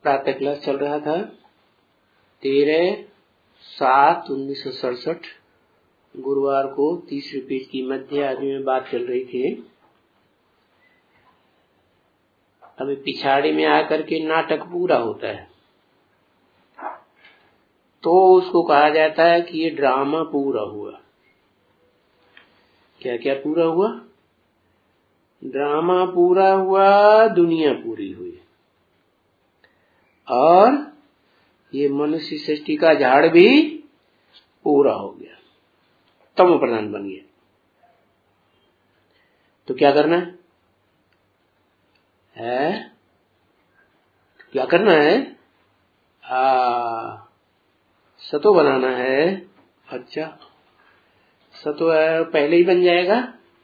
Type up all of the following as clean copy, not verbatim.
प्रातः क्लास चल रहा था 13/7/1967 गुरुवार को 30वीं पेज की मध्य आदि में बात चल रही थी। अभी पिछाड़ी में आकर के नाटक पूरा होता है तो उसको कहा जाता है कि ये ड्रामा पूरा हुआ। क्या क्या पूरा हुआ? ड्रामा पूरा हुआ, दुनिया पूरी हुई और ये मनुष्य सृष्टि का झाड़ भी पूरा हो गया, तमो प्रधान बन गया। तो क्या करना है? क्या करना है? सतो बनाना है। अच्छा, सतो पहले ही बन जाएगा?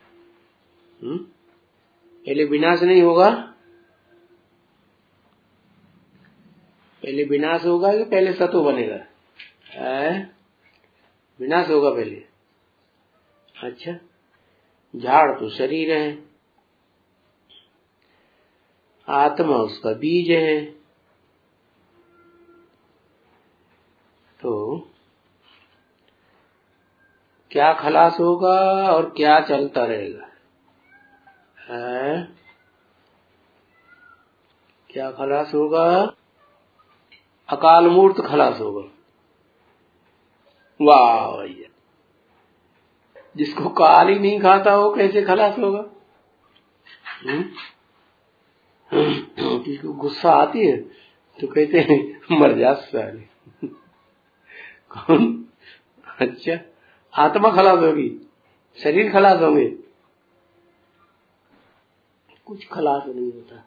पहले विनाश नहीं होगा? पहले विनाश होगा कि पहले सतो बनेगा? विनाश होगा पहले। अच्छा, झाड़ तो शरीर है, आत्मा उसका बीज है। तो क्या खलास होगा और क्या चलता रहेगा? क्या खलास होगा? अकाल मूर्त खलास होगा। वाह भैया, जिसको काल ही नहीं खाता हो कैसे खलास होगा? किसको गुस्सा आती है तो कहते हैं मर जा साले। कौन? अच्छा, आत्मा खलास होगी, शरीर खलास होंगे, कुछ खलास नहीं होता।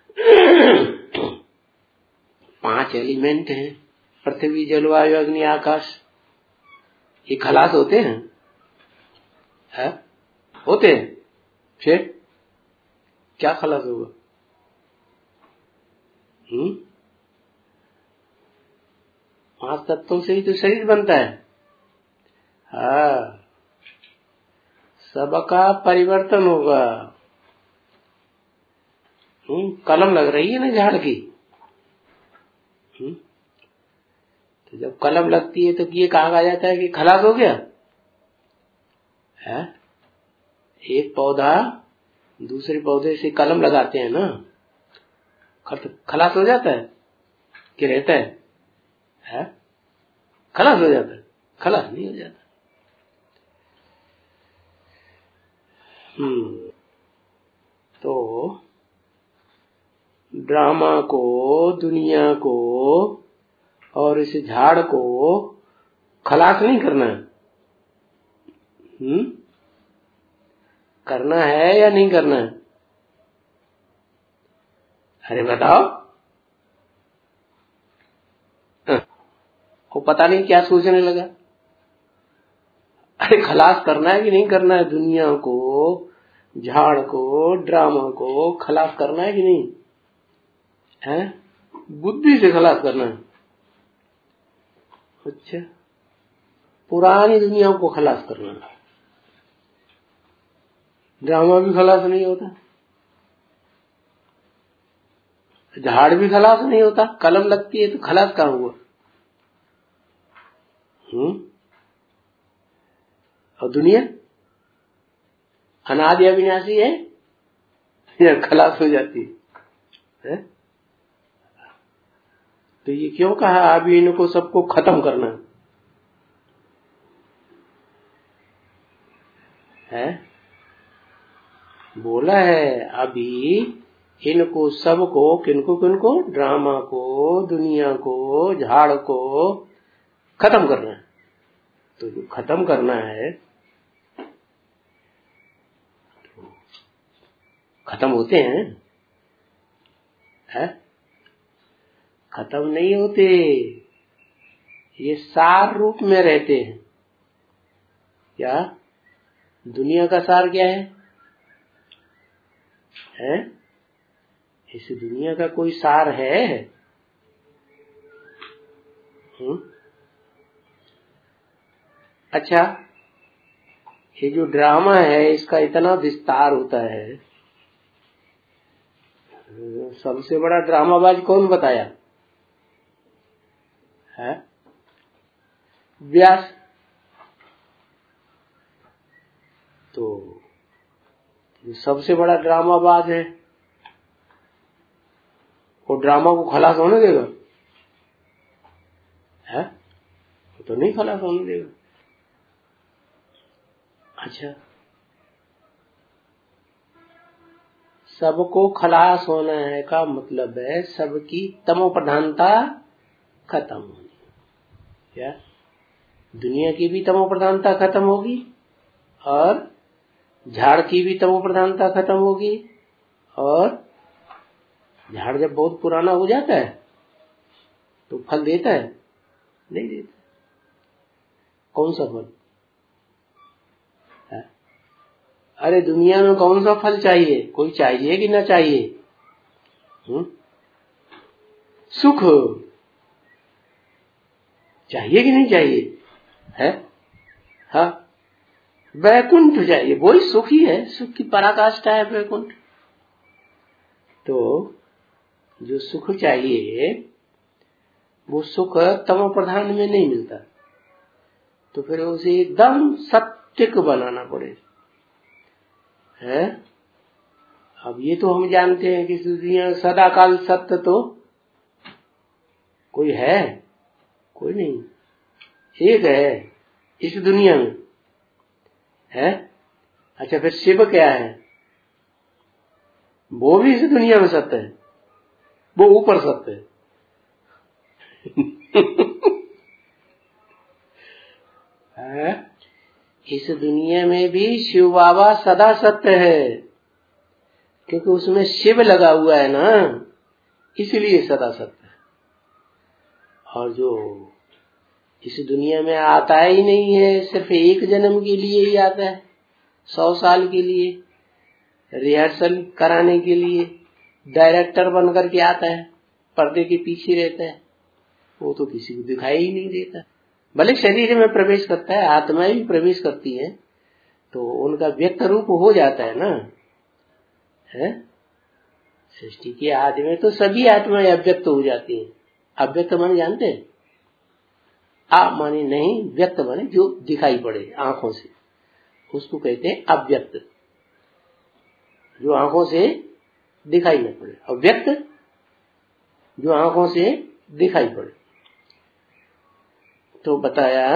5 एलिमेंट हैं, पृथ्वी जल वायु अग्नि आकाश। ये खलास होते हैं? होते हैं। फिर क्या खलास होगा? 5 तत्वों से ही तो शरीर बनता है। सबका परिवर्तन होगा। कलम लग रही है ना झाड़ की, तो जब कलम लगती है तो ये कहा जाता है कि खलास हो गया है। एक पौधा दूसरे पौधे से कलम लगाते हैं ना, खलास हो जाता है कि रहता है? खलास हो जाता है? खलास नहीं हो जाता। तो ड्रामा को, दुनिया को और इस झाड़ को खलास नहीं करना है। करना है या नहीं करना है? अरे बताओ। वो पता नहीं क्या सोचने लगा। अरे खलास करना है कि नहीं करना है? दुनिया को, झाड़ को, ड्रामा को खलास करना है कि नहीं है? बुद्धि से खलास करना है। अच्छा, पुरानी दुनिया को खलास करना है। ड्रामा भी खलास नहीं होता, झाड़ भी खलास नहीं होता। कलम लगती है तो खलास कहाँ हुआ? और दुनिया अनादि अविनाशी है या खलास हो जाती है? तो ये क्यों कहा अभी इनको सबको खत्म करना है? बोला है अभी इनको सबको, किनको किनको? ड्रामा को, दुनिया को, झाड़ को खत्म करना है। तो जो खत्म करना है तो खत्म होते हैं? खत्म नहीं होते, ये सार रूप में रहते हैं। क्या दुनिया का सार क्या है? इस दुनिया का कोई सार है? अच्छा, ये जो ड्रामा है इसका इतना विस्तार होता है। सबसे बड़ा ड्रामाबाज कौन बताया? है व्यास। तो जो सबसे बड़ा ड्रामाबाज है वो ड्रामा को खलास होने देगा? है वो तो नहीं खलास होने देगा। अच्छा, सबको खलास होना है का मतलब है सबकी तमो प्रधानता खत्म होनी। क्या दुनिया की भी तमो प्रधानता खत्म होगी और झाड़ की भी तमो प्रधानता खत्म होगी। और झाड़ जब बहुत पुराना हो जाता है तो फल देता है? नहीं देता। कौन सा फल है? अरे दुनिया में कौन सा फल चाहिए? कोई चाहिए कि ना चाहिए? सुख चाहिए कि नहीं चाहिए? है हाँ, वैकुंठ चाहिए, वही सुख ही है, सुख की पराकाष्ठा है वैकुंठ। तो जो सुख चाहिए वो सुख तमो प्रधान में नहीं मिलता, तो फिर उसे एकदम सत्य को बनाना पड़ेगा। है अब ये तो हम जानते हैं कि दुनिया सदा काल सत्य तो कोई है? कोई नहीं, एक है इस दुनिया में। है अच्छा, फिर शिव क्या है? वो भी इस दुनिया में सत्य है, वो ऊपर सत्य है। इस दुनिया में भी शिव बाबा सदा सत्य है, क्योंकि उसमें शिव लगा हुआ है ना, इसलिए सदा सत्य है। और जो इस दुनिया में आता ही नहीं है, सिर्फ एक जन्म के लिए ही आता है, 100 साल के लिए रिहर्सल कराने के लिए डायरेक्टर बनकर के आता है, पर्दे के पीछे रहता है, वो तो किसी को दिखाई ही नहीं देता। भले शरीर में प्रवेश करता है, आत्माएं भी प्रवेश करती हैं, तो उनका व्यक्त रूप हो जाता है ना। है सृष्टि के आदि में तो सभी आत्माएं अव्यक्त हो जाती हैं। अव्यक्त माने जानते हैं? आ माने नहीं, व्यक्त माने जो दिखाई पड़े आंखों से, उसको कहते हैं अव्यक्त, जो आंखों से दिखाई न पड़े। और व्यक्त जो आंखों से दिखाई पड़े। तो बताया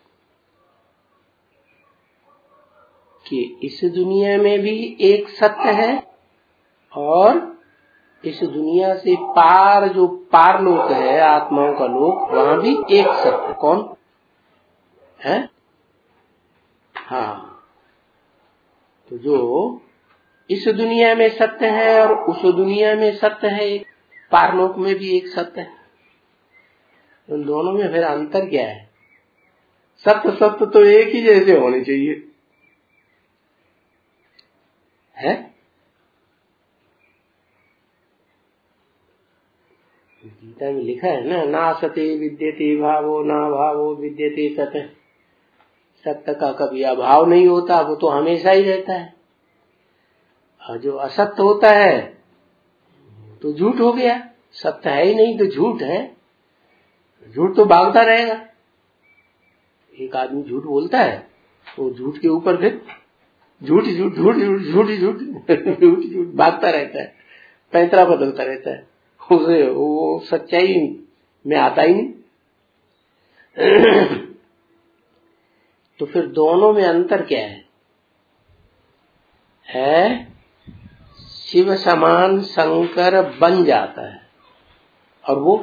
कि इस दुनिया में भी एक सत्य है और इस दुनिया से पार जो पार लोक है, आत्माओं का लोक, वहां भी एक सत्य। कौन है? हाँ, तो जो इस दुनिया में सत्य है और उस दुनिया में सत्य है, एक पारलोक में भी एक सत्य है। उन दोनों में फिर अंतर क्या है? सत्य सत्य तो एक ही जैसे होने चाहिए। है गीता में लिखा है ना, ना सते विद्यते भावो ना भावो विद्यते सत्य। सत्य का कभी अभाव नहीं होता, वो तो हमेशा ही रहता है। और जो असत्य होता है तो झूठ हो गया, सत्य है ही नहीं तो झूठ है, झूठ तो भागता रहेगा। एक आदमी झूठ बोलता है, वो झूठ के ऊपर फिर झूठ झूठ झूठ झूठ झूठ झूठ झूठ भागता रहता है, पैंतरा बदलता रहता है, उसे वो सच्चाई में आता ही नहीं। तो फिर दोनों में अंतर क्या है? शिव समान शंकर बन जाता है, और वो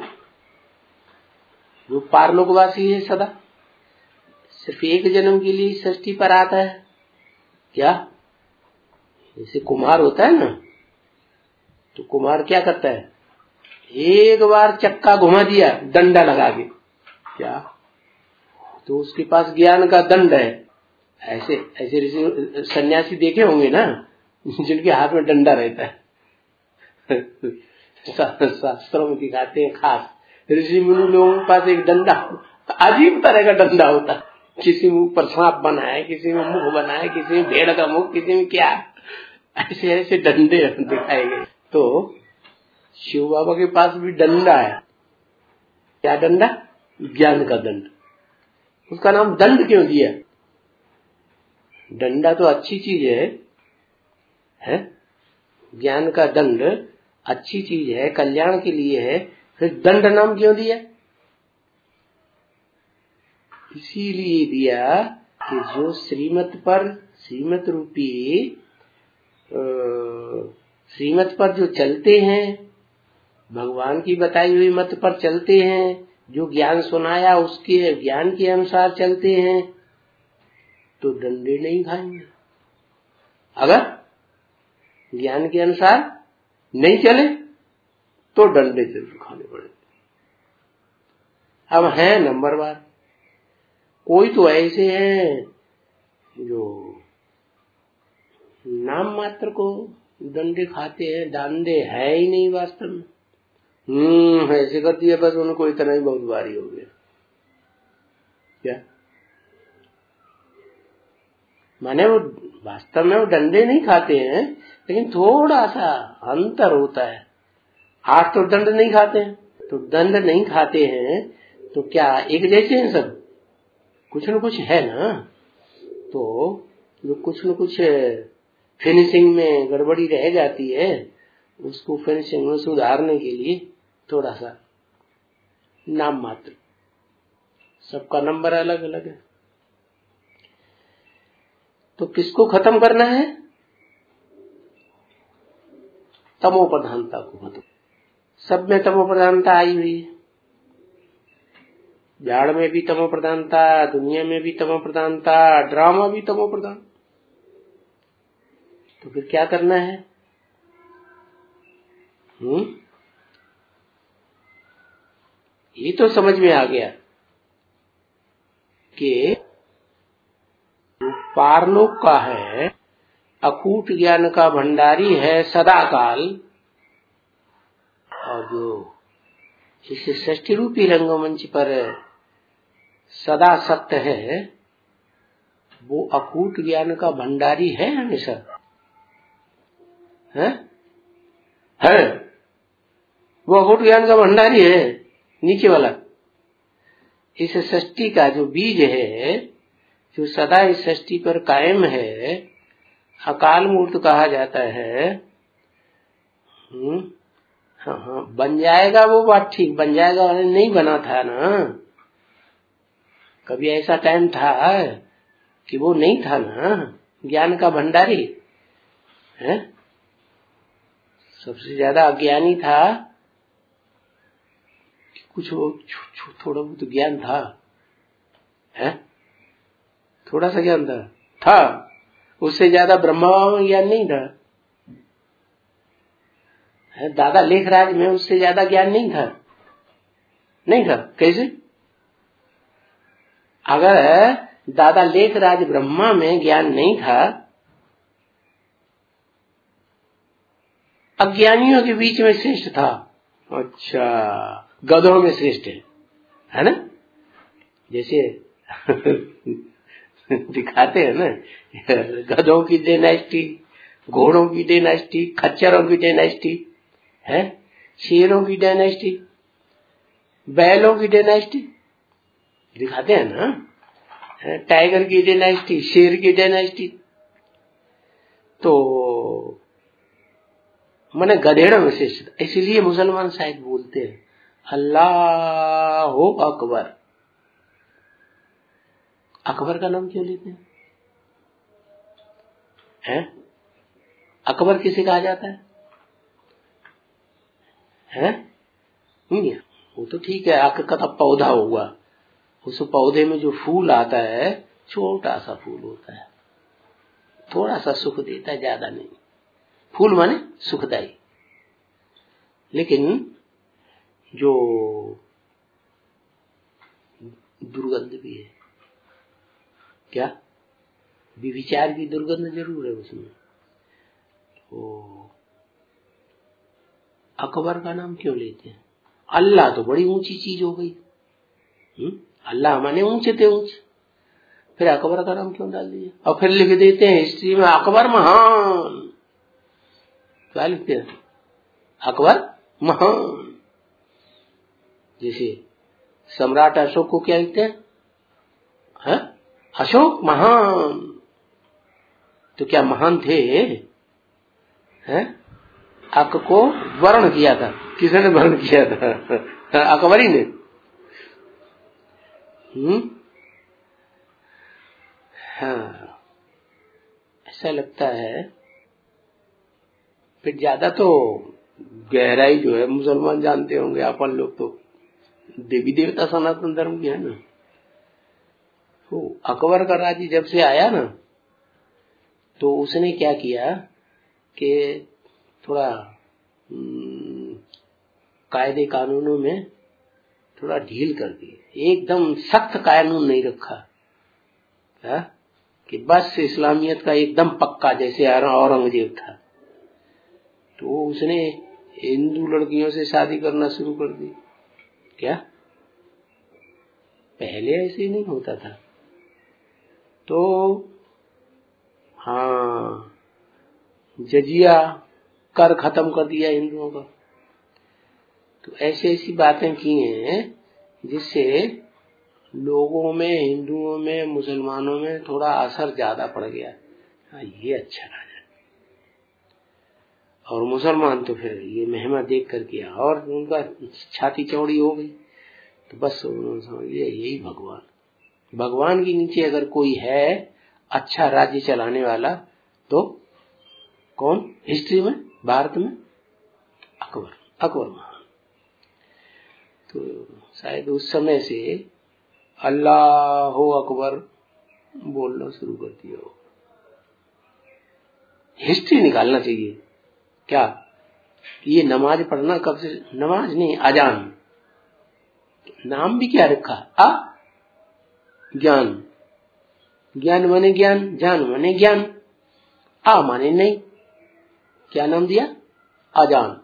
जो पारलोकवासी है सदा सिर्फ एक जन्म के लिए सृष्टि पर आता है। क्या जैसे कुम्हार होता है ना, तो कुम्हार क्या करता है? एक बार चक्का घुमा दिया डंडा लगा के, क्या तो उसके पास ज्ञान का दंड है। ऐसे ऐसे सन्यासी देखे होंगे ना, जिनके हाथ में डंडा रहता है। शास्त्रों में दिखाते हैं, खास ऋषि मुनि लोगों के पास एक डंडा, अजीब तरह का डंडा होता है। किसी में ऊपर सांप बना है, किसी में मुख बना है, किसी में भेड़ का मुख, किसी में क्या, ऐसे ऐसे डंडे दिखाए गए। तो शिव बाबा के पास भी डंडा है। क्या डंडा? ज्ञान का दंड, उसका नाम दंड क्यों दिया? डंडा तो अच्छी चीज है? ज्ञान का दंड अच्छी चीज है, कल्याण के लिए है, फिर दंड नाम क्यों दिया? इसीलिए दिया कि जो श्रीमत रूपी श्रीमत पर जो चलते हैं, भगवान की बताई हुई मत पर चलते हैं, जो ज्ञान सुनाया उसके ज्ञान के अनुसार चलते हैं, तो डंडे नहीं खाएंगे। अगर ज्ञान के अनुसार नहीं चले तो डंडे जरूर खाने पड़ेंगे। अब है नंबरवार, कोई तो ऐसे हैं जो नाम मात्र को डंडे खाते हैं, डांडे है ही नहीं वास्तव में। ऐसे कर दिया बस, उनको इतना ही बहुत भारी हो गया। क्या माने वो वास्तव में वो डंडे नहीं खाते हैं, लेकिन थोड़ा सा अंतर होता है। आज तो दंड नहीं खाते हैं, तो दंड नहीं खाते हैं तो क्या एक जैसे हैं सब? कुछ न कुछ है ना। तो जो कुछ न कुछ फिनिशिंग में गड़बड़ी रह जाती है, उसको फिनिशिंग में सुधारने के लिए थोड़ा सा नाम मात्र, सबका नंबर अलग अलग है। तो किसको खत्म करना है? तमो प्रधानता को खत्म। सब में तमो प्रधानता आई हुई है, झाड़ में भी तमो प्रधानता, दुनिया में भी तमो प्रधानता, ड्रामा भी तमो प्रधान। तो फिर क्या करना है? ये तो समझ में आ गया कि पारलोक का है, अकूट ज्ञान का भंडारी है सदा काल, और जो इस सृष्टि रूपी रंगमंच पर सदा सत्य है, वो अकूट ज्ञान का भंडारी है हमेशा। है वो अकूट ज्ञान का भंडारी है। नीचे वाला इस सृष्टि का जो बीज है, जो सदा इस सृष्टि पर कायम है, अकाल मूर्त कहा जाता है। हाँ, बन जाएगा वो बात ठीक, बन जाएगा, नहीं बना था ना। कभी ऐसा टाइम था कि वो नहीं था ना ज्ञान का भंडारी है। सबसे ज्यादा अज्ञानी था, कुछ वो थोड़ा बहुत ज्ञान था, है थोड़ा सा ज्ञान था। उससे ज्यादा ब्रह्मा में ज्ञान नहीं था। दादा लेखराज में उससे ज्यादा ज्ञान नहीं था। कैसे? अगर दादा लेखराज ब्रह्मा में ज्ञान नहीं था, अज्ञानियों के बीच में श्रेष्ठ था। अच्छा, गधों में श्रेष्ठ है ना? जैसे दिखाते हैं ना, गधों की डायनेस्टी, घोड़ों की डायनेस्टी, खच्चरों की डायनेस्टी है, शेरों की डायनेस्टी, बैलों की डायनेस्टी दिखाते हैं ना, टाइगर की डायनेस्टी, शेर की डायनेस्टी। तो माने गधेड़ों में श्रेष्ठ। इसलिए मुसलमान शायद बोलते हैं अल्लाह अकबर। अकबर का नाम क्यों लेते हैं? अकबर किसे कहा जाता है? वो तो ठीक है, अक का पौधा हुआ, उस पौधे में जो फूल आता है छोटा सा फूल होता है, थोड़ा सा सुख देता है, ज्यादा नहीं। फूल माने सुखदायी। लेकिन जो दुर्गंध भी है, क्या विचार की दुर्गंध जरूर है उसमें। तो अकबर का नाम क्यों लेते हैं? अल्लाह तो बड़ी ऊंची चीज हो गई। अल्लाह माने ऊंचे थे ऊंचे, फिर अकबर का नाम क्यों डाल दिया? और फिर लिख देते हैं हिस्ट्री में अकबर महान। क्या लिखते हैं? अकबर महान। जैसे सम्राट अशोक को क्या लिखते हैं? अशोक महान। तो क्या महान थे? अक को वर्ण किया था। किसने वर्ण किया था? अकबरी ने। हाँ, ऐसा लगता है। फिर ज्यादा तो गहराई जो है मुसलमान जानते होंगे, अपन लोग तो देवी देवता सनातन धर्म की है ना। तो अकबर का राज्य जब से आया ना, तो उसने क्या किया कि थोड़ा कायदे कानूनों में थोड़ा ढील कर दी, एकदम सख्त कानून नहीं रखा कि बस इस्लामियत का एकदम पक्का, जैसे औरंगजेब था। तो उसने हिंदू लड़कियों से शादी करना शुरू कर दी। क्या पहले ऐसे नहीं होता था? तो हाँ, जजिया कर खत्म कर दिया हिंदुओं का। तो ऐसी ऐसी बातें की हैं जिससे लोगों में, हिंदुओं में, मुसलमानों में थोड़ा असर ज्यादा पड़ गया। हाँ, ये अच्छा राजा। और मुसलमान तो फिर ये महिमा देख करके और उनका छाती चौड़ी हो गई। तो बस समझ लिया यही भगवान के नीचे अगर कोई है अच्छा राज्य चलाने वाला, तो कौन? हिस्ट्री में, भारत में अकबर महान। तो शायद उस समय से अल्लाह अकबर बोलना शुरू कर दिया हो। हिस्ट्री निकालना चाहिए। क्या ये नमाज पढ़ना कब से? नमाज नहीं, अजान। नाम भी क्या रखा? ज्ञान। ज्ञान माने ज्ञान, जान माने ज्ञान, माने नहीं। क्या नाम दिया? अजान।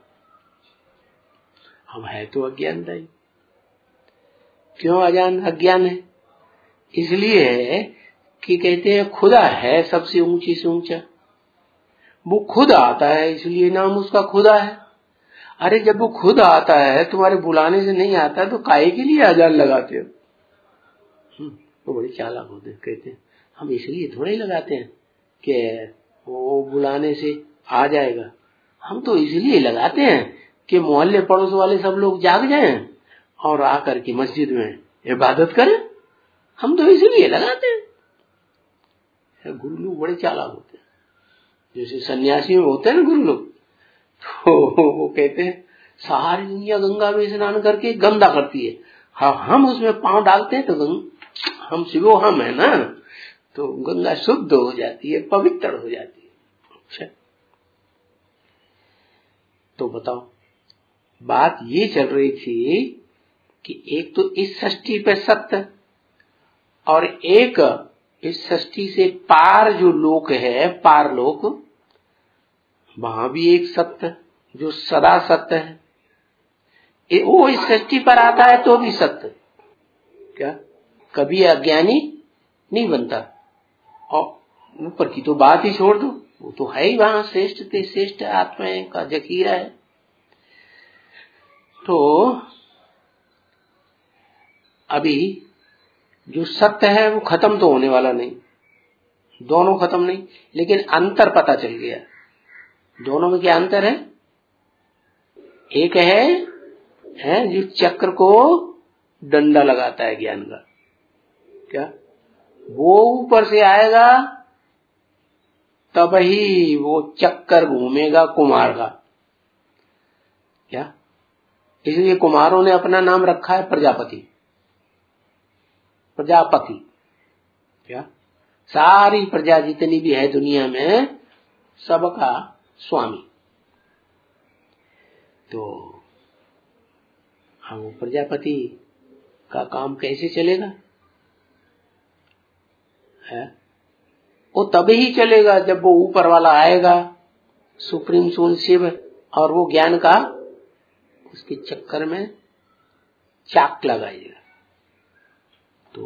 हम है तो अज्ञानदायी। क्यों अजान अज्ञान है? इसलिए है कि कहते हैं खुदा है सबसे ऊंची से ऊंचा। वो खुद आता है, इसलिए नाम उसका खुदा है। अरे जब वो खुद आता है, तुम्हारे बुलाने से नहीं आता, तो काहे के लिए अजान लगाते हो? वो बड़े चालाक होते हैं। कहते हैं हम इसलिए थोड़े ही लगाते हैं कि वो बुलाने से आ जाएगा। हम तो इसलिए लगाते हैं कि मोहल्ले पड़ोस वाले सब लोग जाग जाएं और आकर के मस्जिद में इबादत करें। हम तो इसलिए लगाते हैं। गुरु लोग बड़े चालाक होते हैं। जैसे सन्यासी में होते हैं ना गुरु लोग, तो वो कहते हैं सारी दुनिया गंगा में स्नान करके गंदा करती है, हाँ हम उसमें पांव डालते हैं तो हम शिवो हम है ना, तो गंगा शुद्ध हो जाती है, पवित्र हो जाती है। अच्छा, तो बताओ, बात ये चल रही थी कि एक तो इस सृष्टि पे सत्य, और एक इस सृष्टि से पार जो लोक है, पार लोक, वहां भी एक सत्य जो सदा सत्य है। वो इस सृष्टि पर आता है तो भी सत्य। क्या कभी अज्ञानी नहीं बनता? और ऊपर की तो बात ही छोड़ दो, वो तो है ही वहां श्रेष्ठ से श्रेष्ठ आत्माएं का जखीरा है। तो अभी जो सत्य है वो खत्म तो होने वाला नहीं, दोनों खत्म नहीं, लेकिन अंतर पता चल गया। दोनों में क्या अंतर है? एक है जो चक्र को डंडा लगाता है ज्ञान का, क्या वो ऊपर से आएगा तब ही वो चक्कर घूमेगा कुमार का। क्या इसलिए कुमारों ने अपना नाम रखा है प्रजापति। प्रजापति क्या सारी प्रजा जितनी भी है दुनिया में सबका स्वामी। तो हम प्रजापति का काम कैसे चलेगा? है वो तभी ही चलेगा जब वो ऊपर वाला आएगा, सुप्रीम सोल शिव, और वो ज्ञान का उसके चक्कर में चाक लगाएगा। तो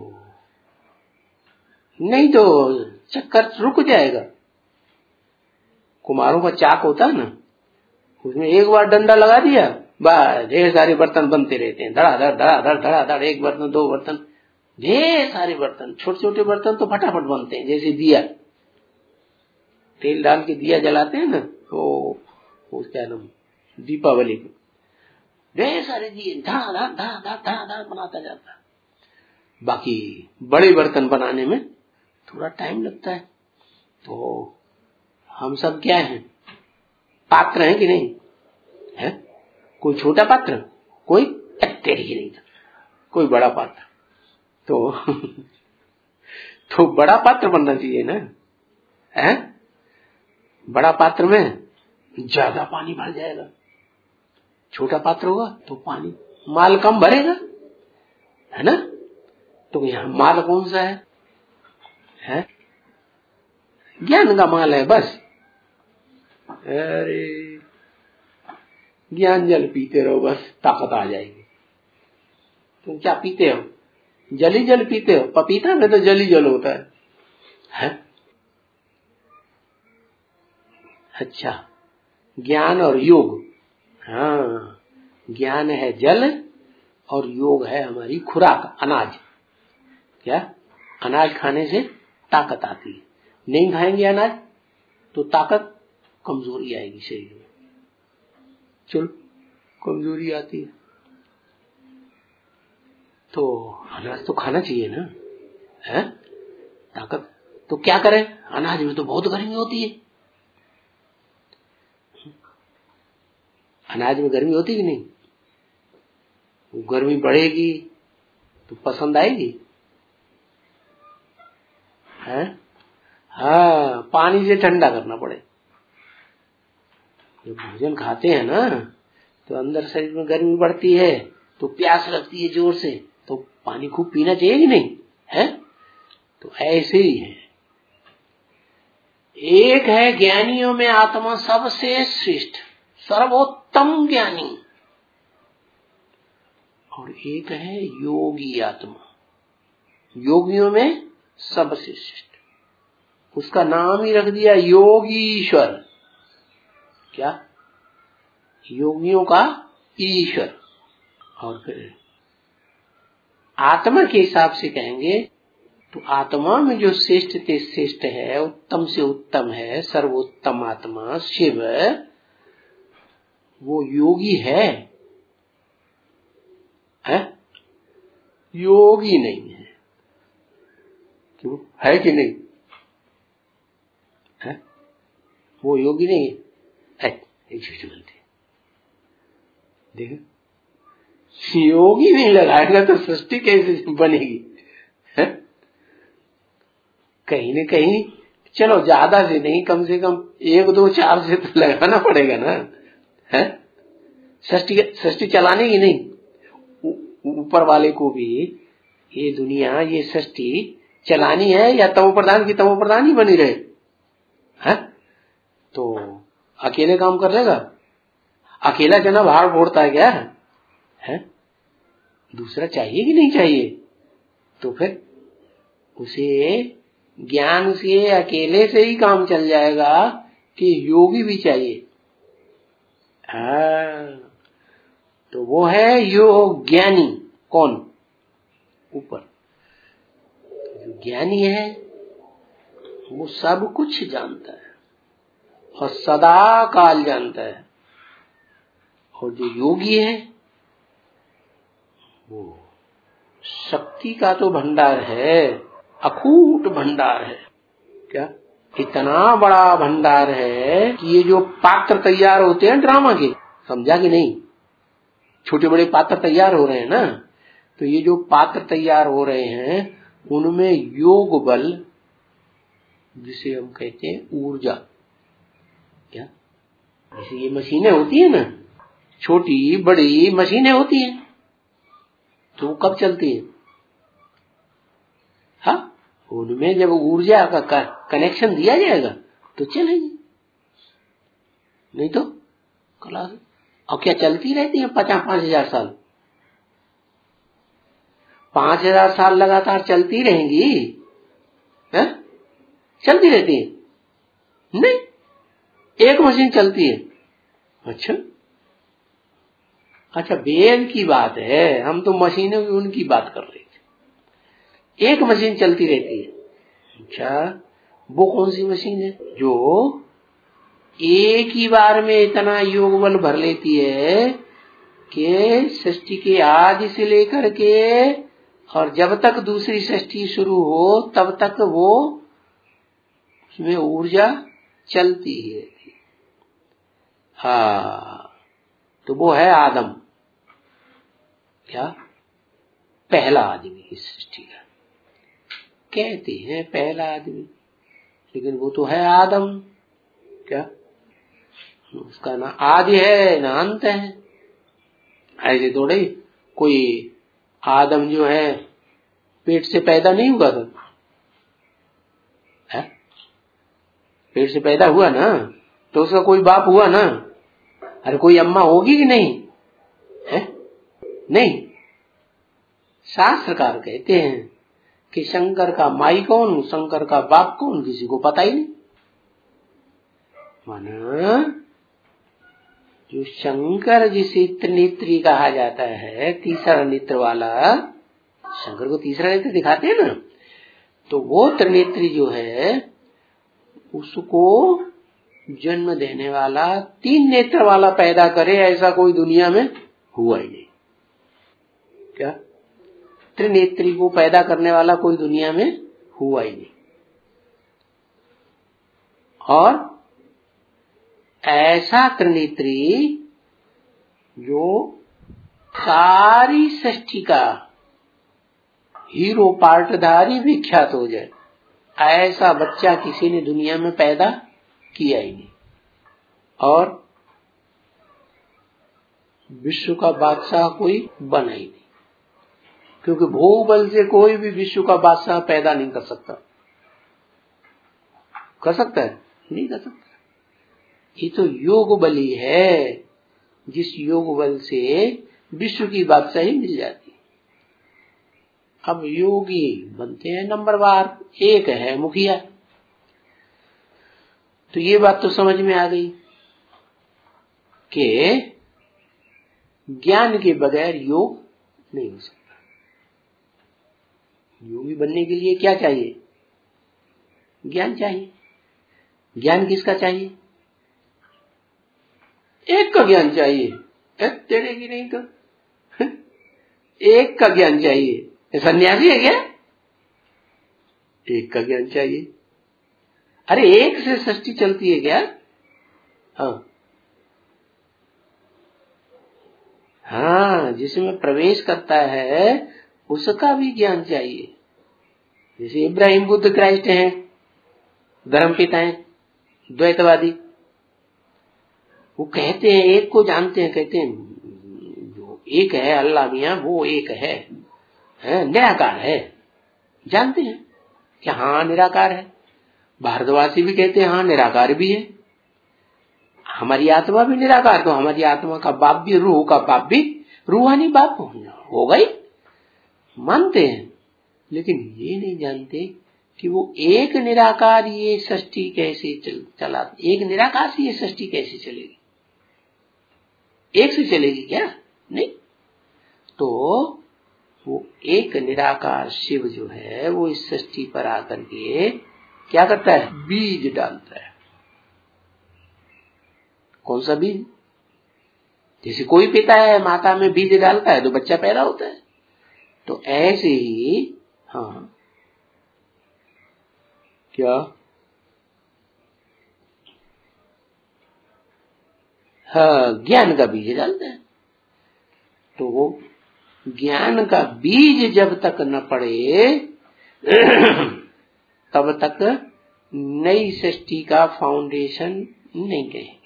नहीं तो चक्कर रुक जाएगा। कुमारों का चाक होता है ना, उसमें एक बार डंडा लगा दिया बस ढेर सारे बर्तन बनते रहते हैं, धड़ाधड़ धड़ाधड़ धड़ाधड़, एक बर्तन दो बर्तन, ढेर सारे बर्तन। छोटे छोटे बर्तन तो फटाफट बनते हैं, जैसे दिया, तेल डाल के दिया जलाते हैं ना, तो क्या नाम, दीपावली को ढेर सारे दिए धड़ाधड़ धड़ाधड़ धड़ाधड़ बनाता जाता है। बाकी बड़े बर्तन बनाने में थोड़ा टाइम लगता है। तो हम सब क्या हैं, पात्र हैं कि नहीं है? कोई छोटा पात्र, कोई तेरी ही नहीं था, कोई बड़ा पात्र। तो बड़ा पात्र बनना चाहिए ना, है? बड़ा पात्र में ज्यादा पानी भर जाएगा, छोटा पात्र होगा तो पानी माल कम भरेगा, है ना? तो यहाँ माल कौन सा है? ज्ञान का माल है बस। अरे ज्ञान जल पीते रहो, बस ताकत आ जाएगी। तुम क्या पीते हो? जल ही जल पीते हो। पपीता में तो जल ही जल होता है? अच्छा, ज्ञान और योग। हाँ, ज्ञान है जल और योग है हमारी खुराक, अनाज। क्या? अनाज खाने से ताकत आती है। नहीं खाएंगे अनाज तो ताकत, कमजोरी आएगी शरीर में। चलो, कमजोरी आती है तो अनाज तो खाना चाहिए ना, है? ताकत। तो क्या करें? अनाज में तो बहुत गर्मी होती है। अनाज में गर्मी होती कि नहीं? गर्मी बढ़ेगी तो पसंद आएगी, है? हाँ, पानी से ठंडा करना पड़े। जब भोजन खाते हैं ना तो अंदर शरीर में गर्मी बढ़ती है, तो प्यास लगती है जोर से, तो पानी खूब पीना चाहिए कि नहीं, है? तो ऐसे ही है। एक है ज्ञानियों में आत्मा सबसे श्रेष्ठ, सर्वोत्तम ज्ञानी, और एक है योगी आत्मा, योगियों में सबसे श्रेष्ठ। उसका नाम ही रख दिया योगीश्वर। क्या? योगियों का ईश्वर। और फिर आत्मा के हिसाब से कहेंगे तो आत्मा में जो श्रेष्ठ से श्रेष्ठ है, उत्तम से उत्तम है, सर्वोत्तम आत्मा शिव, वो योगी है? योगी नहीं है। क्यों? है कि नहीं है? वो योगी नहीं है। एक चीज बोलती देखो, योगी नहीं लगाएगा तो सृष्टि कैसे बनेगी, है? कहीं न कहीं, चलो ज्यादा से नहीं, कम से कम 1 2 4 से तो लगाना पड़ेगा ना, है? सृष्टि चलाने की नहीं, ऊपर वाले को भी ये दुनिया, ये सृष्टि चलानी है, या तमो प्रधान की तमो प्रधान ही बनी रहे, है? तो अकेले काम कर लेगा? अकेला जना भाड़ फोड़ता है क्या, है? दूसरा चाहिए कि नहीं चाहिए? तो फिर उसे ज्ञान से, अकेले से ही काम चल जाएगा कि योगी भी चाहिए। तो वो है योग ज्ञानी। कौन? ऊपर जो ज्ञानी है वो सब कुछ जानता है और सदा काल जानता है। और जो योगी है वो शक्ति का तो भंडार है, अकूट भंडार है। क्या? इतना बड़ा भंडार है कि ये जो पात्र तैयार होते हैं ड्रामा के, समझा कि नहीं? छोटे बड़े पात्र तैयार हो रहे हैं ना, तो ये जो पात्र तैयार हो रहे हैं उनमें योग बल, जिसे हम कहते हैं ऊर्जा। क्या? जैसे ये मशीनें होती है ना, छोटी बड़ी मशीनें होती हैं, तो वो कब चलती है? हाँ, उनमें जब ऊर्जा का कनेक्शन दिया जाएगा तो चलेगी, नहीं तो कला। और क्या चलती रहती है 5,000 साल? 5,000 साल लगातार चलती रहेंगी, है? चलती रहती है? नहीं, एक मशीन चलती है। अच्छा, अच्छा, वेद की बात है, हम तो मशीनों की उनकी बात कर रहे थे। एक मशीन चलती रहती है। अच्छा, वो कौन सी मशीन है जो एक ही बार में इतना योग बल भर लेती है कि सृष्टि के आदि से लेकर के और जब तक दूसरी सृष्टि शुरू हो तब तक वो उसमें ऊर्जा चलती है। हाँ, तो वो है आदम। क्या? पहला आदमी इस सृष्टि का, कहते हैं पहला आदमी, लेकिन वो तो है आदम। क्या? उसका ना आदि है ना अंत है। ऐसे थोड़े कोई आदम जो है पेट से पैदा नहीं हुआ था, है? पेट से पैदा हुआ ना, तो उसका कोई बाप हुआ ना। अरे कोई अम्मा होगी कि नहीं है? नहीं। शास्त्रकार कहते हैं कि शंकर का माई कौन, शंकर का बाप कौन, किसी को पता ही नहीं। माना जो शंकर जिसे त्रिनेत्री कहा जाता है, तीसरा नेत्र वाला, शंकर को तीसरा नेत्र दिखाते हैं ना, तो वो त्रिनेत्री जो है उसको जन्म देने वाला तीन नेत्र वाला पैदा करे, ऐसा कोई दुनिया में हुआ ही नहीं। क्या? त्रिनेत्री को पैदा करने वाला कोई दुनिया में हुआ ही नहीं। और ऐसा त्रिनेत्री जो सारी सृष्टि का हीरो पार्टधारी विख्यात हो जाए, ऐसा बच्चा किसी ने दुनिया में पैदा किया ही नहीं। और विश्व का बादशाह कोई बना ही नहीं, क्योंकि भोग बल से कोई भी विश्व का बादशाह पैदा नहीं कर सकता। कर सकता है? नहीं कर सकता। ये तो योग बली है, जिस योग बल से विश्व की बादशाही मिल जाती है। अब योगी बनते हैं नंबरवार, एक है मुखिया। तो ये बात तो समझ में आ गई कि ज्ञान के बगैर योग नहीं हो सकता। योगी बनने के लिए क्या चाहिए? ज्ञान चाहिए। ज्ञान किसका चाहिए? एक का ज्ञान चाहिए। तेरे की नहीं तो एक का ज्ञान चाहिए। सन्यासी है क्या? एक का ज्ञान चाहिए। अरे एक से सृष्टि चलती है क्या? हाँ, जिसमें प्रवेश करता है उसका भी ज्ञान चाहिए। जैसे इब्राहिम बुद्ध क्राइस्ट हैं, धर्मपिता हैं, द्वैतवादी। वो कहते हैं, एक को जानते हैं, कहते हैं जो एक है अल्लाह मियां वो एक है, निराकार है। जानते हैं कि हाँ निराकार है। भारतवासी भी कहते हैं हाँ निराकार भी है। हमारी आत्मा भी निराकार, तो हमारी आत्मा का बाप भी, रूह का बाप भी रूहानी बाप होगा ही, मानते हैं। लेकिन ये नहीं जानते कि वो एक निराकार ये सृष्टि कैसे चला, एक निराकार से ये सृष्टि कैसे चलेगी? एक से चलेगी क्या? नहीं। तो वो एक निराकार शिव जो है वो इस सृष्टि पर आकर के क्या करता है? बीज डालता है। कौन सा बीज? जैसे कोई पिता है माता में बीज डालता है तो बच्चा पैदा होता है, तो ऐसे ही हाँ क्या? हाँ, ज्ञान का बीज डालता है। तो वो ज्ञान का बीज जब तक न पड़े तब तक नई सृष्टि का फाउंडेशन नहीं कहेंगे।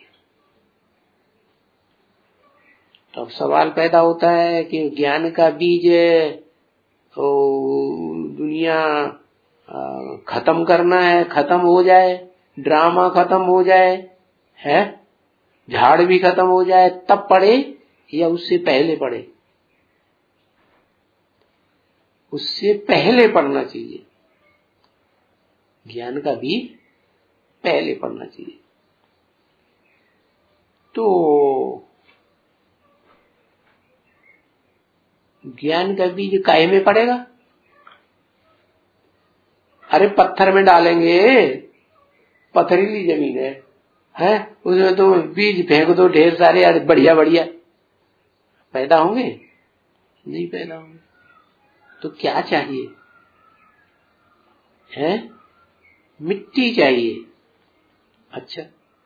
तो अब सवाल पैदा होता है कि ज्ञान का बीज तो दुनिया खत्म करना है, खत्म हो जाए, ड्रामा खत्म हो जाए, है झाड़ भी खत्म हो जाए तब पढ़े या उससे पहले पढ़े? उससे पहले पढ़ना चाहिए। ज्ञान का भी पहले पढ़ना चाहिए। तो ज्ञान का बीज काहे में पड़ेगा? अरे पत्थर में डालेंगे, पथरीली जमीन है उसमें तो बीज फेंक दो ढेर सारे, अरे बढ़िया बढ़िया, पैदा होंगे? नहीं पैदा होंगे। तो क्या चाहिए है? मिट्टी चाहिए। अच्छा,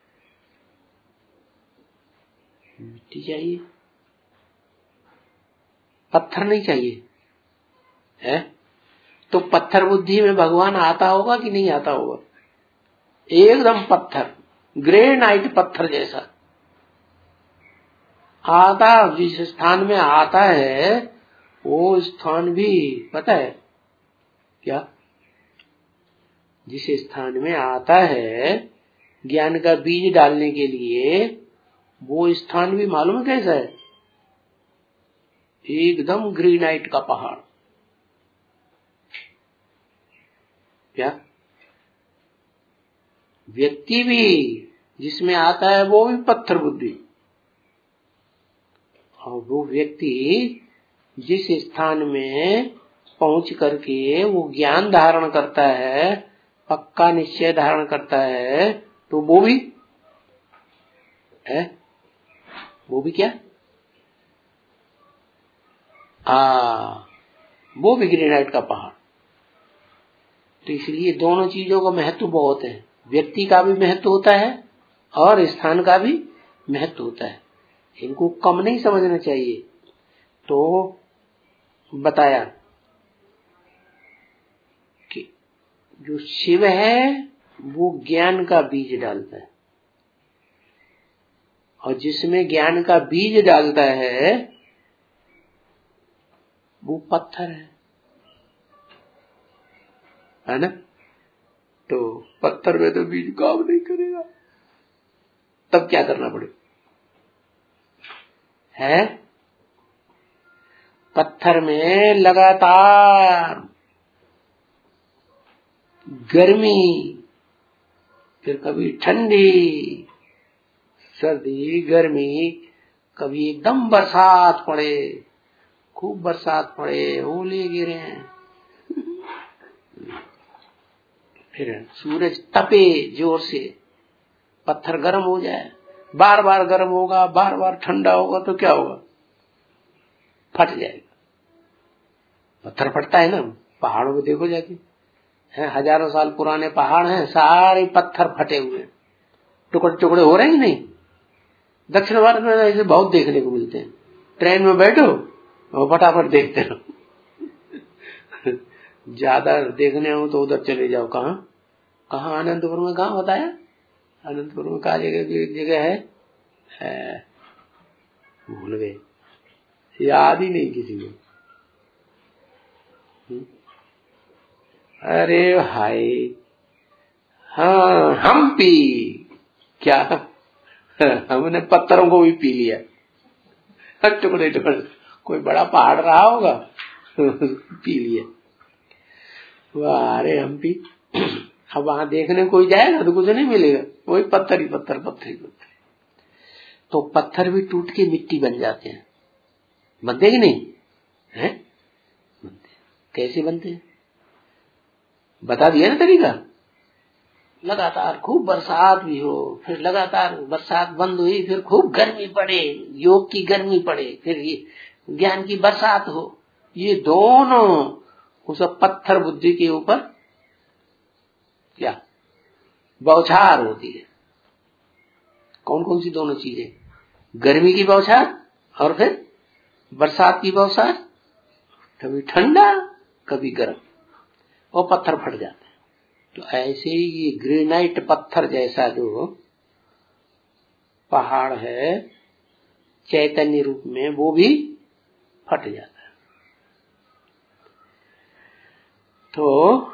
मिट्टी चाहिए, पत्थर नहीं चाहिए है? तो पत्थर बुद्धि में भगवान आता होगा कि नहीं आता होगा? एकदम पत्थर, ग्रेनाइट पत्थर जैसा आता। जिस स्थान में आता है वो स्थान भी पता है क्या? जिस स्थान में आता है ज्ञान का बीज डालने के लिए, वो स्थान भी मालूम है कैसा है? एकदम ग्रेनाइट का पहाड़। क्या? व्यक्ति भी जिसमें आता है वो भी पत्थर बुद्धि, और वो व्यक्ति जिस स्थान में पहुंच करके वो ज्ञान धारण करता है, पक्का निश्चय धारण करता है, तो वो भी है, वो भी क्या? वो भी ग्रेनाइट का पहाड़। तो इसलिए दोनों चीजों का महत्व बहुत है। व्यक्ति का भी महत्व होता है और स्थान का भी महत्व होता है, इनको कम नहीं समझना चाहिए। तो बताया कि जो शिव है वो ज्ञान का बीज डालता है, और जिसमें ज्ञान का बीज डालता है वो पत्थर है ना? तो पत्थर में तो बीज काम नहीं करेगा, तब क्या करना पड़े है? पत्थर में लगातार गर्मी, फिर कभी ठंडी, सर्दी, गर्मी, कभी एकदम बरसात पड़े, खूब बरसात पड़े, ओले गिरे, फिर सूरज तपे जोर से, पत्थर गर्म हो जाए, बार बार गर्म होगा, बार बार ठंडा होगा, तो क्या होगा? फट जाएगा। पत्थर फटता है ना, पहाड़ों में देखो जाके, है हजारों साल पुराने पहाड़ हैं, सारे पत्थर फटे हुए, टुकड़े टुकड़े हो रहे हैं नहीं? दक्षिण भारत में ऐसे बहुत देखने को मिलते हैं। ट्रेन में बैठो और फटाफट देखते रहो। ज्यादा देखने हो तो उधर चले जाओ। कहाँ कहाँ? अनंतपुर में। कहाँ बताया? अनंतपुर में कहा जगह है, भूल गए, याद ही नहीं किसी को। अरे भाई, हाँ, हम्पी। क्या? हमने पत्थरों को भी पी लिया, टुकड़े टुकड़े, कोई बड़ा पहाड़ रहा होगा पी लिया। वाह, अरे हम्पी। अब वहां देखने कोई जाएगा तो कुछ नहीं मिलेगा, वही पत्थर ही पत्थर, पत्थर ही पत्थर। तो पत्थर भी टूट के मिट्टी बन जाते हैं, बनते कि नहीं है? बनते। कैसे बनते हैं बता दिया ना तरीका। लगातार खूब बरसात भी हो, फिर लगातार बरसात बंद हुई, फिर खूब गर्मी पड़े, योग की गर्मी पड़े, फिर ये ज्ञान की बरसात हो, ये दोनों उस पत्थर बुद्धि के ऊपर क्या बौछार होती है। कौन कौन सी दोनों चीजें? गर्मी की बौछार और फिर बरसात की बौछार, कभी ठंडा कभी गर्म, और पत्थर फट जाते हैं। तो ऐसे ही ये ग्रेनाइट पत्थर जैसा जो पहाड़ है चैतन्य रूप में, वो भी फट जाता है। तो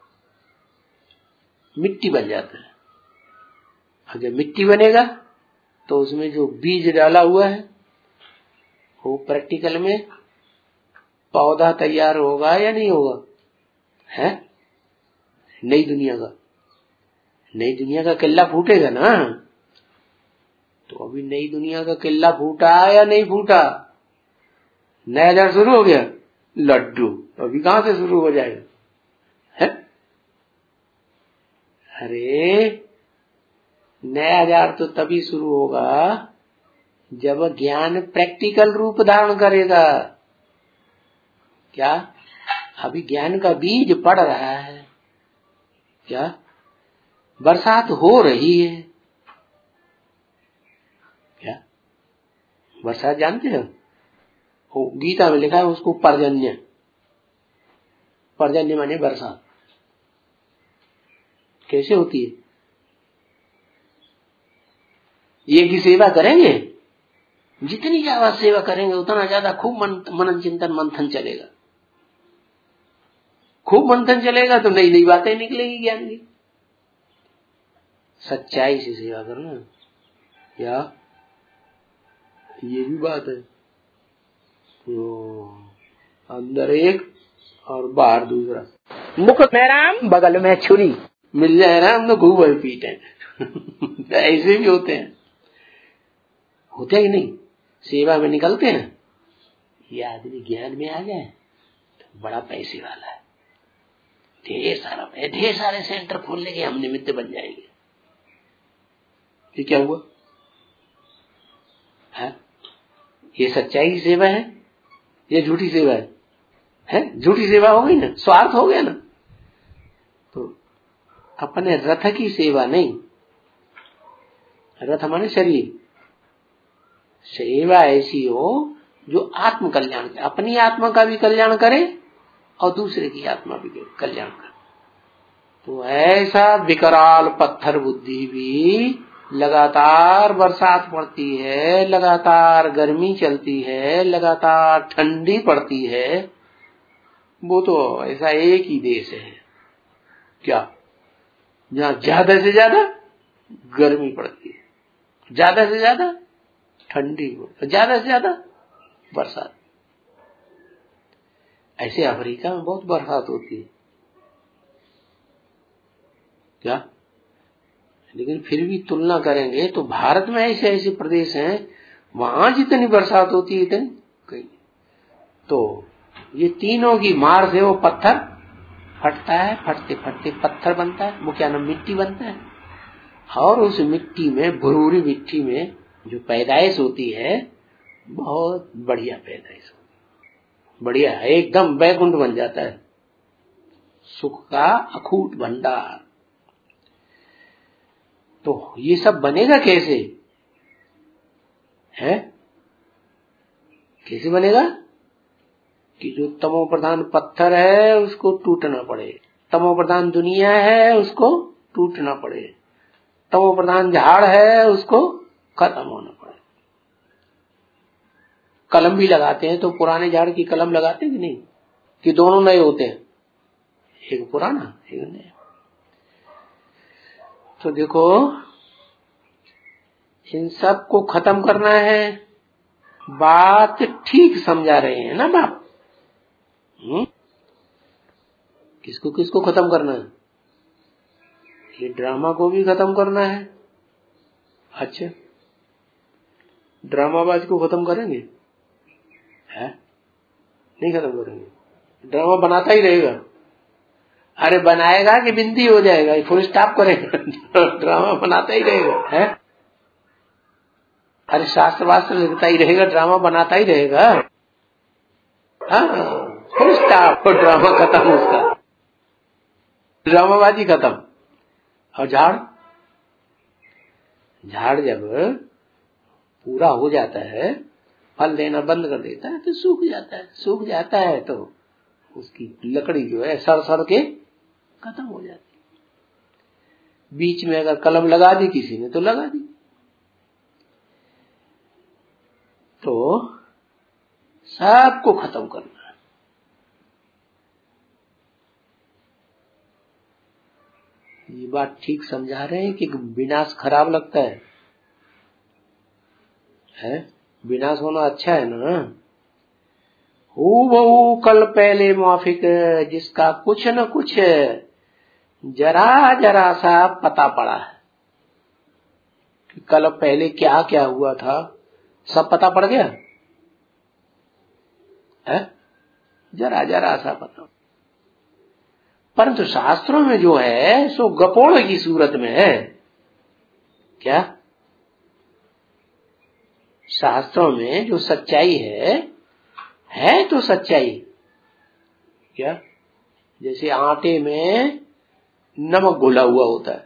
मिट्टी बन जाता है। अगर मिट्टी बनेगा तो उसमें जो बीज डाला हुआ है वो प्रैक्टिकल में पौधा तैयार होगा या नहीं होगा? है नई दुनिया का, नई दुनिया का किला फूटेगा ना। तो अभी नई दुनिया का किला फूटा या नहीं फूटा? नया हजार शुरू हो गया, लड्डू अभी कहां से शुरू हो जाएगा है? अरे नया हजार तो तभी शुरू होगा जब ज्ञान प्रैक्टिकल रूप धारण करेगा। क्या अभी ज्ञान का बीज पड़ रहा है? क्या बरसात हो रही है? क्या बरसात जानते हो? गीता में लिखा है उसको पर्जन्य। पर्जन्य माने बरसात। कैसे होती है? ये की सेवा करेंगे, जितनी ज्यादा सेवा करेंगे उतना ज्यादा खूब मनन चिंतन मंथन चलेगा। खूब मंथन चलेगा तो नई नई बातें निकलेगी ज्ञान की। सच्चाई से सेवा करना, क्या ये भी बात है। तो अंदर एक और बाहर दूसरा, मुख में राम बगल में छुरी, मिल जाए राम तो खूब है पीटे। ऐसे भी होते हैं, होते ही नहीं, सेवा में निकलते हैं। ये आदमी ज्ञान में आ जाए तो बड़ा पैसे वाला है, ढेर सारे सेंटर खोल लेंगे, हम निमित्त बन जाएंगे। ये क्या हुआ है? ये सच्चाई की सेवा है, ये झूठी सेवा है? झूठी सेवा हो गई ना, स्वार्थ हो गया ना। तो अपने रथ की सेवा नहीं, रथ माने शरीर, सेवा ऐसी हो जो आत्म कल्याण करे, अपनी आत्मा का भी कल्याण करे और दूसरे की आत्मा भी कल्याण करे। तो ऐसा विकराल पत्थर बुद्धि भी लगातार बरसात पड़ती है, लगातार गर्मी चलती है, लगातार ठंडी पड़ती है, वो तो ऐसा एक ही देश है क्या जहां ज्यादा से ज्यादा गर्मी पड़ती है, ज्यादा से ज्यादा ठंडी, ज्यादा से ज्यादा बरसात। ऐसे अफ्रीका में बहुत बरसात होती है क्या, लेकिन फिर भी तुलना करेंगे तो भारत में ऐसे ऐसे प्रदेश हैं वहां जितनी बरसात होती है इतनी कहीं। तो ये तीनों की मार से वो पत्थर फटता है, फटते फटते पत्थर बनता है, वो क्या नाम मिट्टी बनता है, और उस मिट्टी में, भुरभुरी मिट्टी में जो पैदाइश होती है बहुत बढ़िया पैदाइश होती है, बढ़िया एकदम वैकुंठ बन जाता है, सुख का अखूट भंडार। तो ये सब बनेगा कैसे है? कैसे बनेगा कि जो तमो प्रधान पत्थर है उसको टूटना पड़े, तमो प्रधान दुनिया है उसको टूटना पड़े, तमो प्रधान झाड़ है उसको खत्म होना पड़े। कलम भी लगाते हैं तो पुराने झाड़ की कलम लगाते हैं कि नहीं, कि दोनों नए होते हैं, एक पुराना एक नया। तो देखो इन सब को खत्म करना है, बात ठीक समझा रहे हैं ना बाप? किसको किसको खत्म करना है? ये ड्रामा को भी खत्म करना है। अच्छा ड्रामाबाज को खत्म करेंगे है? नहीं खत्म करेंगे, ड्रामा बनाता ही रहेगा। अरे बनाएगा कि बिंदी हो जाएगा, फुल स्टॉप करेगा, ड्रामा बनाता ही रहेगा है? अरे शास्त्र वास्त्र लिखता ही रहेगा, ड्रामा बनाता ही रहेगा। हाँ फुल स्टॉप, ड्रामा खत्म, उसका ड्रामाबाजी खत्म। और झाड़, झाड़ जब पूरा हो जाता है, फल देना बंद कर देता है तो सूख जाता है, सूख जाता है तो उसकी लकड़ी जो है सड़ सड़ के खत्म हो जाती है। बीच में अगर कलम लगा दी किसी ने तो लगा दी, तो सबको खत्म करना है। ये बात ठीक समझा रहे हैं कि विनाश खराब लगता है? विनाश होना अच्छा है ना। हूबहू कल पहले माफिक, जिसका कुछ न कुछ जरा जरा सा पता पड़ा है कि कल पहले क्या क्या हुआ था, सब पता पड़ गया। है? जरा जरा सा पता, परंतु शास्त्रों में जो है सो गपोड़ की सूरत में है। क्या शास्त्रों में जो सच्चाई है तो सच्चाई क्या, जैसे आटे में नमक घुला हुआ होता है,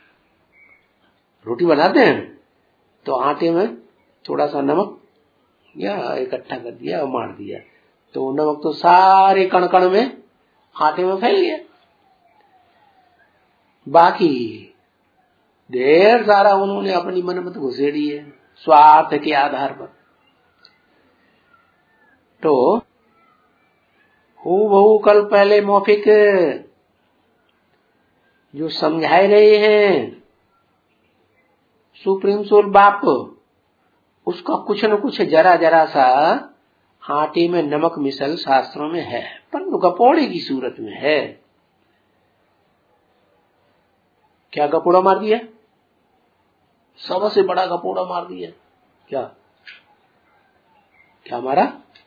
रोटी बनाते हैं तो आटे में थोड़ा सा नमक या इकट्ठा कर दिया और मार दिया, तो नमक तो सारे कण कण में आटे में फैल गया। बाकी ढेर सारा उन्होंने अपनी मनमत घुसेड़ी है स्वार्थ के आधार पर। तो हूबहू कल पहले मौखिक जो समझाए रहे हैं सुप्रीम सोल बाप, उसका कुछ न कुछ जरा जरा सा आटे में नमक मिसल शास्त्रों में है, पर गपोड़े की सूरत में है। क्या गपोड़ा मार दिया? सबसे बड़ा गपोड़ा मार दिया। क्या क्या मारा?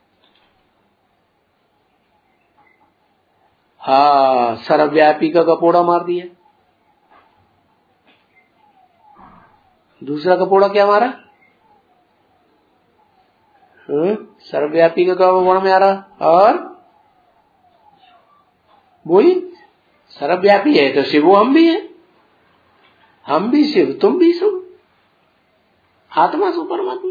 हाँ, सर्वव्यापी का गपोड़ा मार दिया। दूसरा गपोड़ा क्या मारा? सर्वव्यापी का गपोड़ा मारा, और वही सर्वव्यापी है तो शिव हम भी है, हम भी शिव तुम भी शिव, आत्मा सो परमात्मा।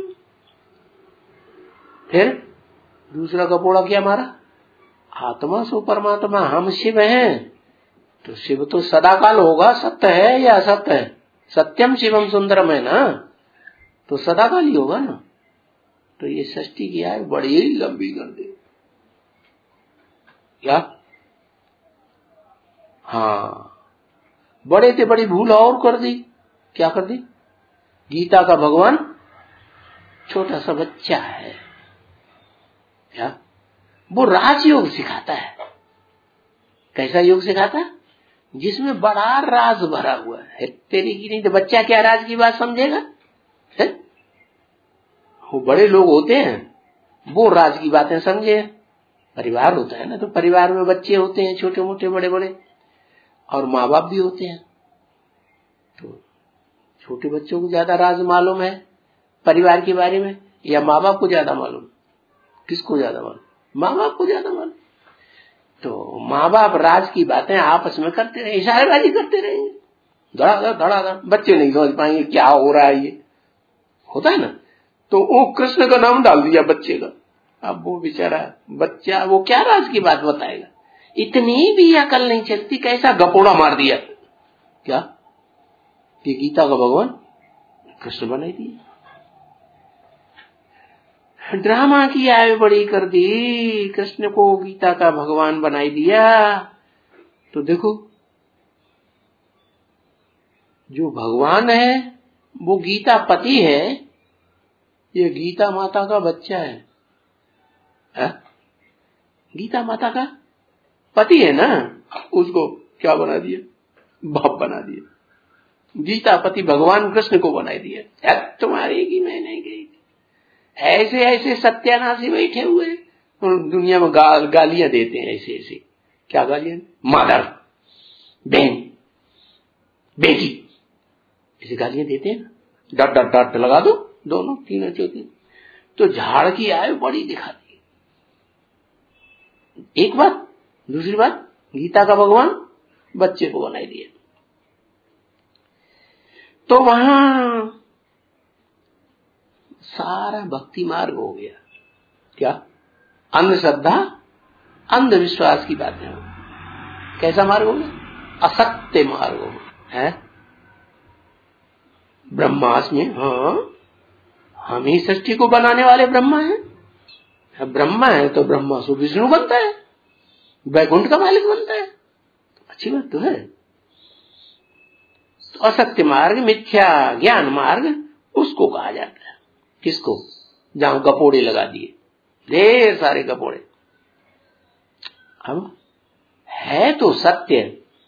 फिर दूसरा गपोड़ा क्या मारा? आत्मा सो परमात्मा, हम शिव हैं, तो शिव तो सदाकाल होगा, सत्य है या असत्य है? सत्यम शिवम सुंदरम है ना, तो सदाकाल ही होगा ना। तो ये सृष्टि की आय बड़ी ही लंबी कर दे। क्या? हाँ, बड़े से बड़ी भूल और कर दी। क्या कर दी? गीता का भगवान छोटा सा बच्चा है। क्या? वो राजयोग सिखाता है। कैसा योग सिखाता है? जिसमें बड़ा राज भरा हुआ है। तेरी की नहीं तो बच्चा क्या राज की बात समझेगा? है? वो बड़े लोग होते हैं वो राज की बातें समझे। परिवार होता है ना, तो परिवार में बच्चे होते हैं छोटे मोटे बड़े बड़े, और माँ बाप भी होते हैं। तो छोटे बच्चों को ज्यादा राज मालूम है परिवार के बारे में, या माँ बाप को ज्यादा मालूम? किसको ज्यादा मालूम? माँ बाप को ज्यादा मालूम। तो माँ बाप राज की बातें आपस में करते रहे, इशारेबाजी करते रहेंगे, धड़ाधड़ धड़ाधड़। बच्चे नहीं समझ पाएंगे क्या हो रहा है, ये होता है ना। तो वो कृष्ण का नाम डाल दिया बच्चे का। अब वो बेचारा बच्चा वो क्या राज की बात बताएगा? इतनी भी अकल नहीं चलती, कैसा गपोड़ा मार दिया। क्या कि गीता का भगवान कृष्ण बनाई दिया, ड्रामा की आय बड़ी कर दी, कृष्ण को गीता का भगवान बनाई दिया। तो देखो जो भगवान है वो गीता पति है, ये गीता माता का बच्चा है। गीता माता का पति है ना, उसको क्या बना दिया? बाप बना दिया। गीता पति भगवान कृष्ण को बनाई दिया। तुम्हारी की मैं नहीं गई। ऐसे ऐसे सत्यानाशी बैठे हुए दुनिया में गालियां देते हैं। ऐसे ऐसे क्या गालियां? मदर, बहन, बेटी, ऐसे गालियां देते हैं। डट डट डट लगा दो, दोनों तीनों चौथी। तो झाड़ की आय बड़ी दिखाती। एक बात, दूसरी बात, गीता का भगवान बच्चे को बनाई दिया। तो वहां सारा भक्ति मार्ग हो गया। क्या? अंधश्रद्धा अंधविश्वास की बातें हो। कैसा मार्ग हो गया? असत्य मार्ग हो है। ब्रह्मास में हम ही सृष्टि को बनाने वाले ब्रह्मा हैं। ब्रह्मा है तो ब्रह्मा से विष्णु बनता है, वैकुंठ का मालिक बनता है। तो अच्छी बात तो है। तो असत्य मार्ग, मिथ्या ज्ञान मार्ग उसको कहा जाता है। किसको? जहां गपोड़े लगा दिए, ढेर सारे गपोड़े। अब है तो सत्य,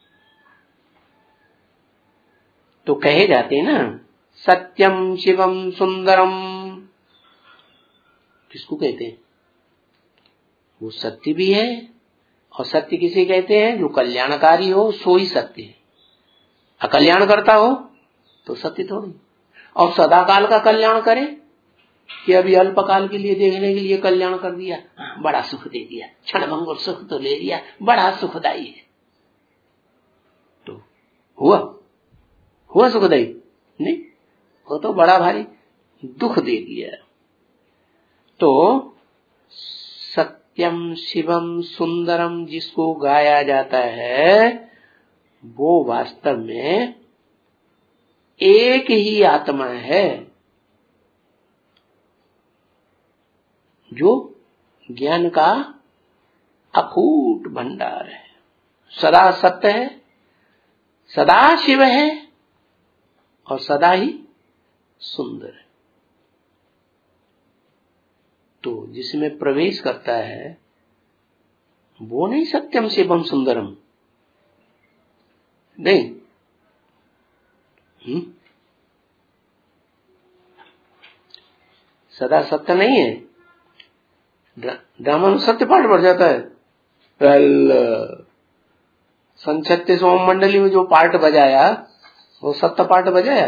तो कहे जाते ना सत्यम शिवम सुंदरम। किसको कहते हैं? वो सत्य भी है। और सत्य किसे कहते हैं? जो कल्याणकारी हो सो ही सत्य है। अकल्याण करता हो तो सत्य थोड़ी। और सदा काल का कल्याण करे कि अभी अल्पकाल के लिए देखने के लिए कल्याण कर दिया, बड़ा सुख दे दिया, क्षणभंगुर सुख तो ले लिया, बड़ा सुखदायी है, तो हुआ सुखदायी? नहीं, वो तो बड़ा भारी दुख दे दिया। तो सत्यम शिवम सुंदरम जिसको गाया जाता है वो वास्तव में एक ही आत्मा है जो ज्ञान का अकूट भंडार है, सदा सत्य है, सदा शिव है और सदा ही सुंदर है। तो जिसमें प्रवेश करता है वो नहीं सत्यम शिवम सुंदरम, नहीं। सदा सत्य नहीं है। ड्रामा में सत्य पाठ बढ़ जाता है। सन 36 ओम मंडली में जो पार्ट बजाया वो सत्य पाठ बजाया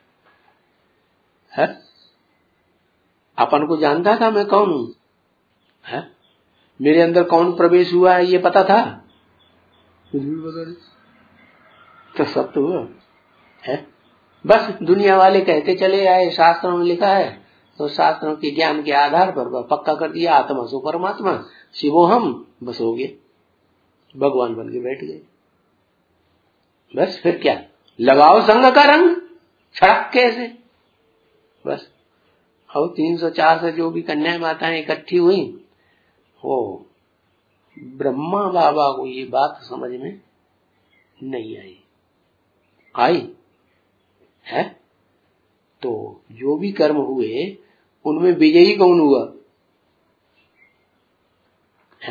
है। अपन को जानता था मैं कौन हूं है? मेरे अंदर कौन प्रवेश हुआ है ये पता था? कुछ भी पता नहीं। तो सत्य हुआ है। बस दुनिया वाले कहते चले आए, शास्त्रों में लिखा है तो शास्त्रों के ज्ञान के आधार पर पक्का कर दिया, आत्मा सो परमात्मा, शिवो हम, बस हो गए, भगवान बन के बैठ गए। बस फिर क्या, लगाओ संग का रंग छड़क कैसे, बस। और 304 से जो भी कन्याएं माताएं इकट्ठी हुई, वो ब्रह्मा बाबा को ये बात समझ में नहीं आई है। तो जो भी कर्म हुए उनमें विजयी कौन हुआ है?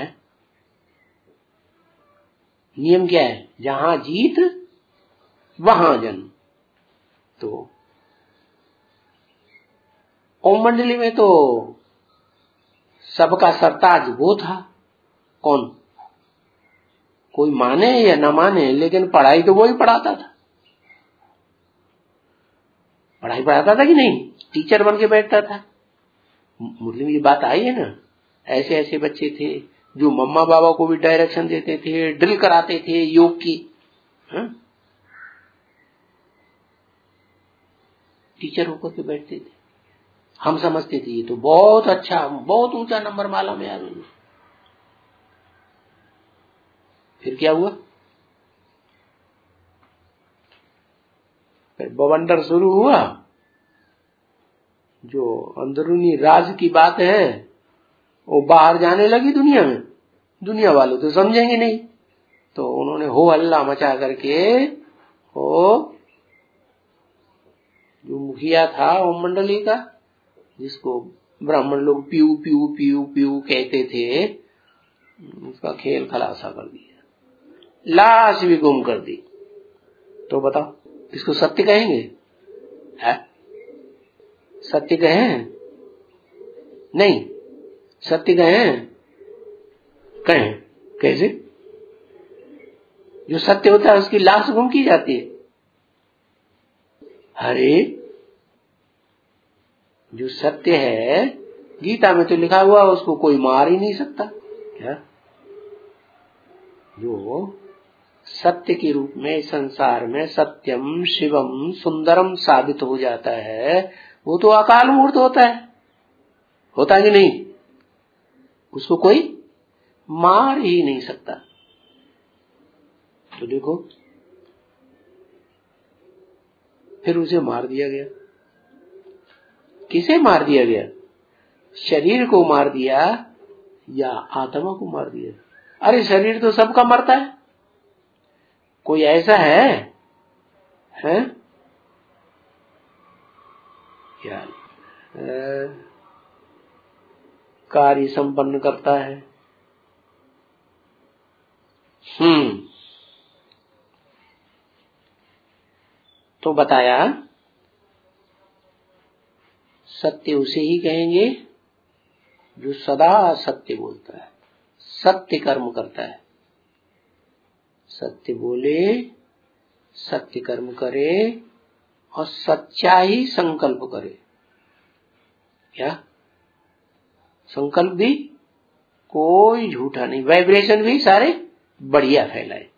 नियम क्या है? जहां जीत वहां जन्म। तो ओम मंडली में तो सबका सरताज वो था। कौन? कोई माने या न माने, लेकिन पढ़ाई तो वो ही पढ़ाता था। पढ़ाई पढ़ाता था कि नहीं? टीचर बन के बैठता था। मुरली में ये बात आई है ना, ऐसे ऐसे बच्चे थे जो मम्मा बाबा को भी डायरेक्शन देते थे, ड्रिल कराते थे योग की। टीचर होकर के बैठते थे। हम समझते थे ये तो बहुत अच्छा, बहुत ऊंचा नंबर माला में आ गई। फिर क्या हुआ? फिर बवंडर शुरू हुआ। जो अंदरूनी राज की बात है वो बाहर जाने लगी दुनिया में। दुनिया वाले तो समझेंगे नहीं, तो उन्होंने हो हल्ला मचा करके वो जो मुखिया था ओम मंडली का, जिसको ब्राह्मण लोग पीऊ पीऊ पीऊ पीऊ कहते थे, उसका खेल खलासा कर दिया, लाश भी गुम कर दी। तो बताओ इसको सत्य कहेंगे? है? सत्य कहें? नहीं, सत्य कहें? कहें कैसे? जो सत्य होता है उसकी लाश गुम की जाती है। अरे जो सत्य है, गीता में तो लिखा हुआ उसको कोई मार ही नहीं सकता। क्या? जो सत्य के रूप में संसार में सत्यम शिवम सुंदरम साबित हो जाता है, वो तो अकाल मूर्त होता है कि नहीं? उसको कोई मार ही नहीं सकता। तो देखो, फिर उसे मार दिया गया। किसे मार दिया गया? शरीर को मार दिया या आत्मा को मार दिया? अरे शरीर तो सबका मरता है, कोई ऐसा है? क्या कार्य संपन्न करता है। तो बताया सत्य उसे ही कहेंगे जो सदा सत्य बोलता है, सत्य कर्म करता है, सत्य बोले, सत्य कर्म करे और सच्चा ही संकल्प करे। क्या संकल्प भी कोई झूठा नहीं, वाइब्रेशन भी सारे बढ़िया फैलाए,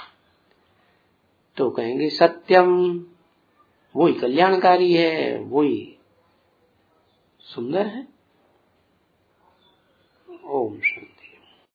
तो कहेंगे सत्यम, वही कल्याणकारी है, वही सुंदर है। ओम शांति।